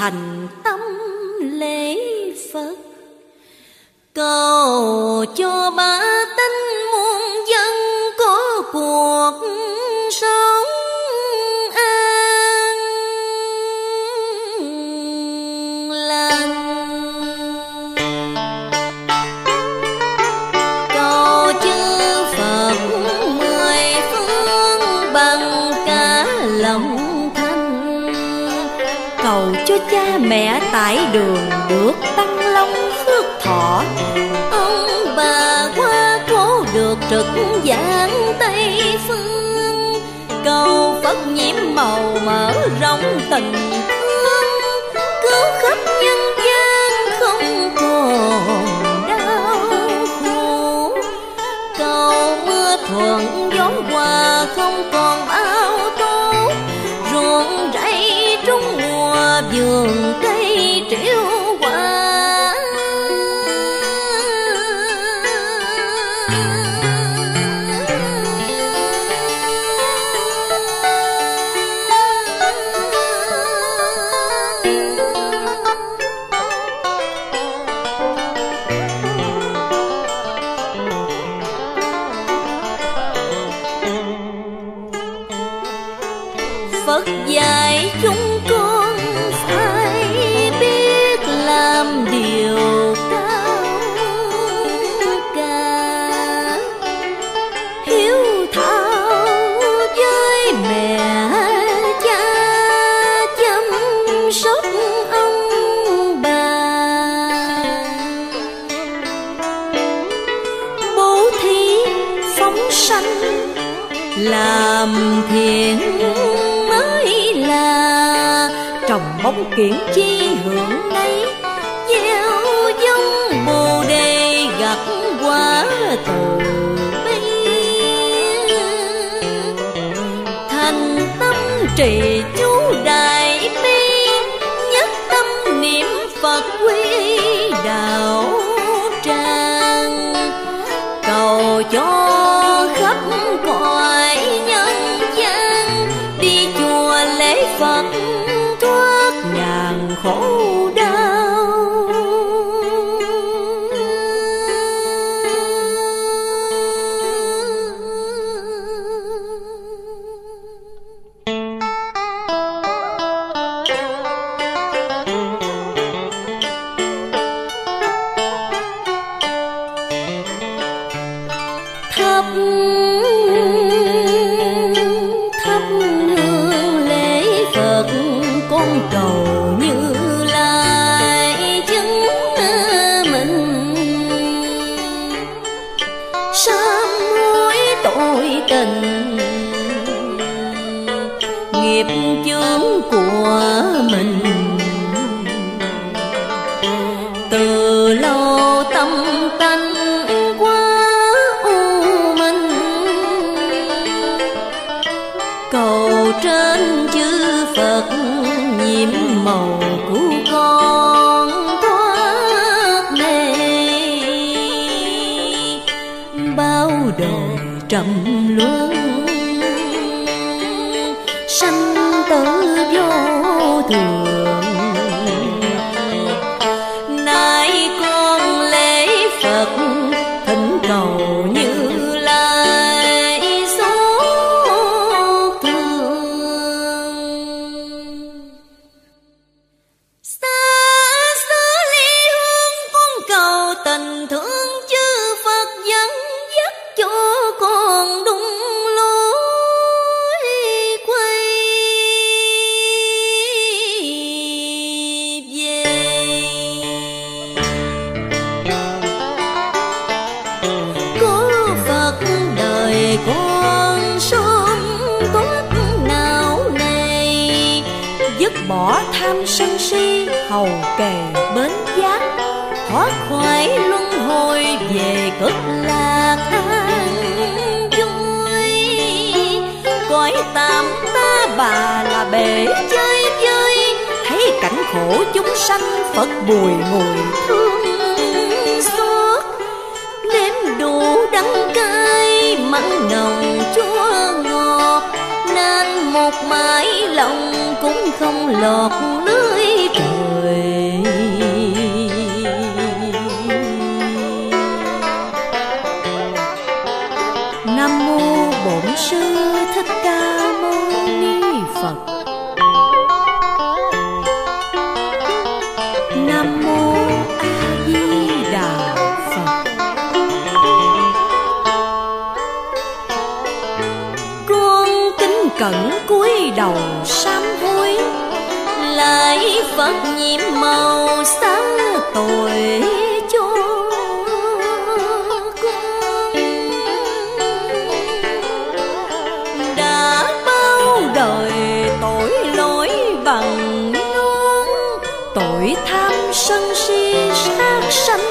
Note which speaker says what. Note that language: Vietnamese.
Speaker 1: thành tâm lễ Phật, cầu cho bá tánh muôn dân có cuộc sống an lành. Cầu chư Phật mười phương bằng cả lòng thanh, cầu cho cha mẹ tại đường được tăng long phước thọ, ông bà qua cố được trực giảng Tây phương, cầu Phật nhiễm màu mở rộng tình thương, cứu khắp nhân gian không còn đau khổ, cầu mưa thuận gió hòa không còn bão tố, ruộng rẫy trúng mùa vườn cây triệu hoa. Phật dạy chúng con phải biết làm điều cao cả, hiếu thảo với mẹ cha, chăm sóc ông bà, bố thí phóng sanh làm thiện mới là trồng bóng kiển chi hưởng nấy, gieo giống bồ đề gặt quả từ bi, thành tâm trì chú đại bi, nhất tâm niệm Phật quy đạo tràng, cầu cho khắp cõi nhân gian đi chùa lễ Phật thoát ngàn khổ đau. Thắp hương lễ Phật con cầu Như Lai chứng minh, sám hối tội tình nghiệp chướng của mình, từ lâu tâm tánh quá u minh, cầu trên chư Phật nhiễm màu của con thoát mê, bao đời trầm luân sanh tử vô thường, nay con lễ Phật thỉnh cầu Như Lai xót thương. Xa xứ ly hương con cầu tình thương chư Phật dẫn dắt cho con đúng lối quay về. Có Phật đời con sớm tốt nào này, dứt bỏ tham sân si hầu kề bến giác, thoát khỏi luân hồi về cực lạc an vui. Cõi tạm ta bà là bể chơi vơi, thấy cảnh khổ chúng sanh Phật bùi ngùi thương xót, nếm đủ đắng cay mặn nồng chua ngọt, nên một mãi lòng cũng không lọt lưới trời. Nam mô Bổn Sư Thích Ca Mâu Ni Phật. Nam mô A Di Đà Phật. Con kính cẩn cúi đầu sám hối, lại Phật nhiệm màu xá tội cho con. Đã bao đời tội lỗi bằng non, tội tham sân si sát sanh